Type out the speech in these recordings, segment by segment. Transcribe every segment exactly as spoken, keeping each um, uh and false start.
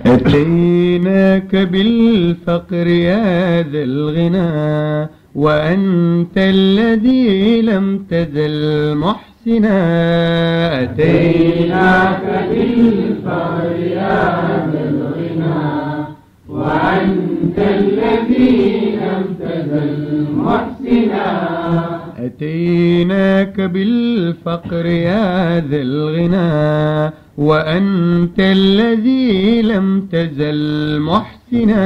أتيناك بالفقر يا ذا الغنى وأنت الذي لم تزل محسنا. أتيناك بالفقر يا ذا الغنى وأنت الذي لم تزل محسنا. أتيناك بالفقر يا ذا الغنى وأنت الذي لم تزل محسنا.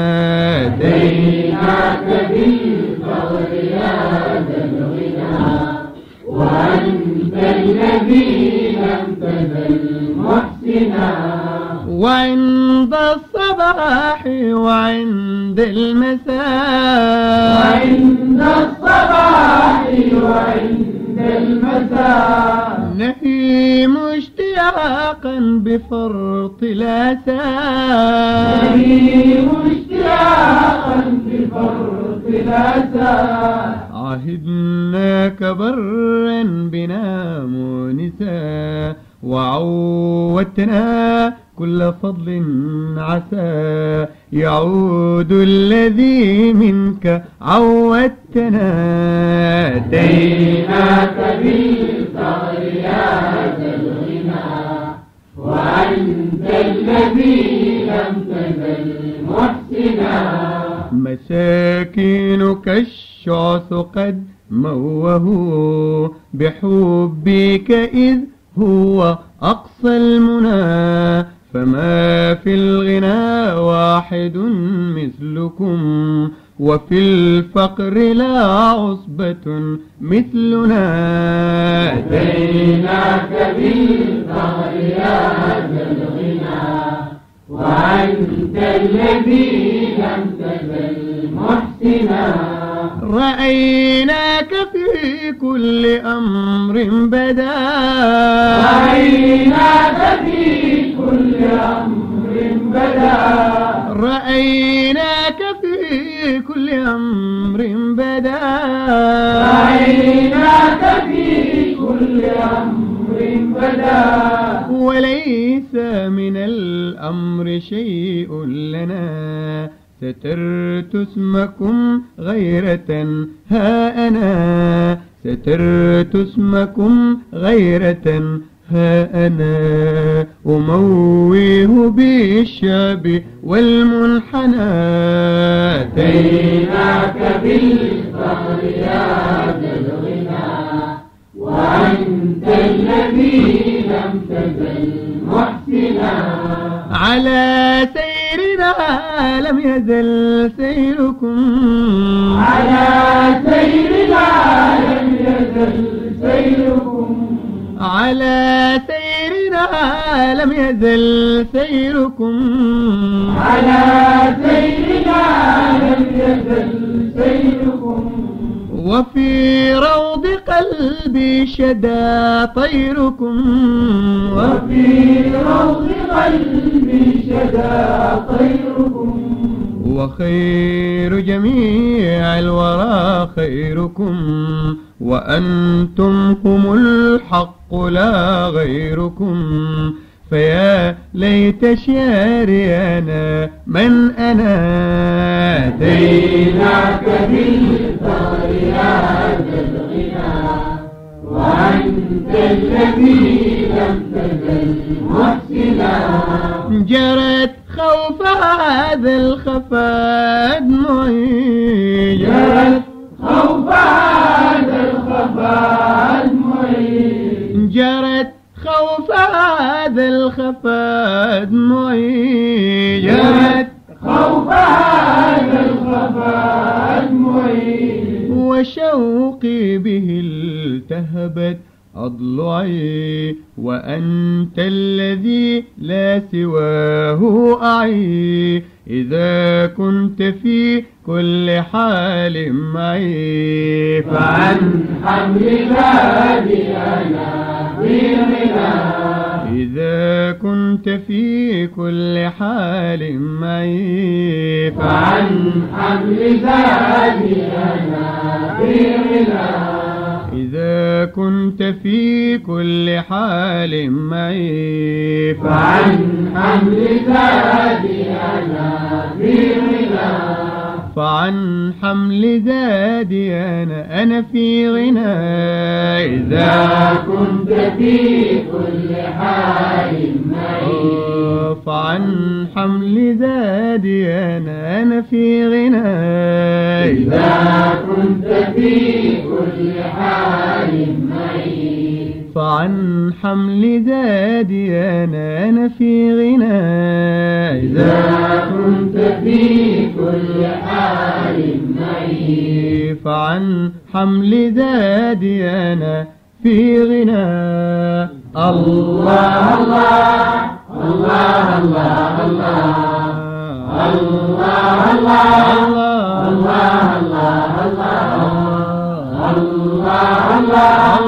أتيناك بالفقر يا ذا الغنى وأنت الذي لم تزل محسنا. وعند الصباح وعند المساء وعند الصباح وعند المساء نهيم اشتياقا بفرط الأسى. نهيم اشتياقا بفرط الأسى. عهدناك برا بنا مونسا وعودتنا كل فضل عسى يعود الذي منك عودتنا. أتيناك بالفقر يا ذا الغنى وأنت الذي لم تزل محسنا. مساكينك الشعث قد موهوا بحبك إذ هو أقصى المنى. فما في الغنى واحد مثلكم وفي الفقر لا عصبة مثلنا. أتيناك بالفقر يا ذا الغنى وأنت الذي لم تزل محسنا. رأيناك في كل أمر بدا. رأيناك في كل أمر بدا. رأيناك في كل أمر بدا. رأيناك في كل أمر بدا. وليس من الأمر شيء لنا سترت اسمكم غيرة ها أنا. سترت اسمكم غيرة ها أنا أمويه بالشعب والمنحنى. أتيناك بالفقر يا ذا الغنى وأنت الذي لم تزل محسنا. على سيرنا لم يزل سيركم. على سيرنا لم يزل سيركم. على سيرنا لم يزل سيركم. على سيرنا لم يزل سيركم. وفي روض قلبي شدا طيركم. وفي روض قلبي شدا طيركم. وخير جميع الورى خيركم وأنتم هم الحق لا غيركم. فيا ليت شعري أنا من أنا. أتيناك بالفقر يا ذا الغنى وأنت الذي لم تزل محسنا. جرت خوف هذا الخفا دموعي. جرت خوف هذا الخفا دموعي. جرت خوف هذا الخفا دموعي. جرت خوف هذا الخفا دموعي. وشوقي به التهبت أضلعي وأنت الذي لا سواه أعي. إذا كنت في كل حال معي فعن حمل بابي أنا بغنى. إذا كنت في كل حال معي فعن حمل بابي أنا بغنى. إذا كنت في كل حال معي فعن حمل بابي فعن حمل زادي أنا أنا في غنى إذا كنت في كل حال معي فعن حمل زادي أنا أنا في غنى إذا كنت في كل حال معي فعن حمل زادي أنا أنا في غنى إذا كنت في كل حال معي فعن حمل زادي أنا في غنى الله الله الله الله الله الله الله الله الله الله الله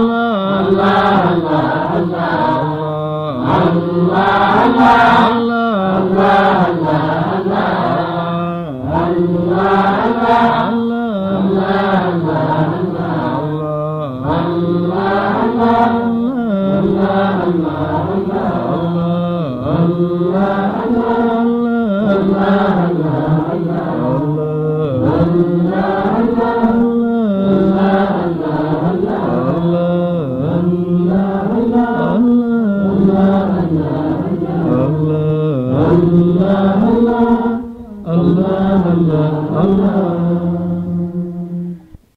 Allah Allah Allah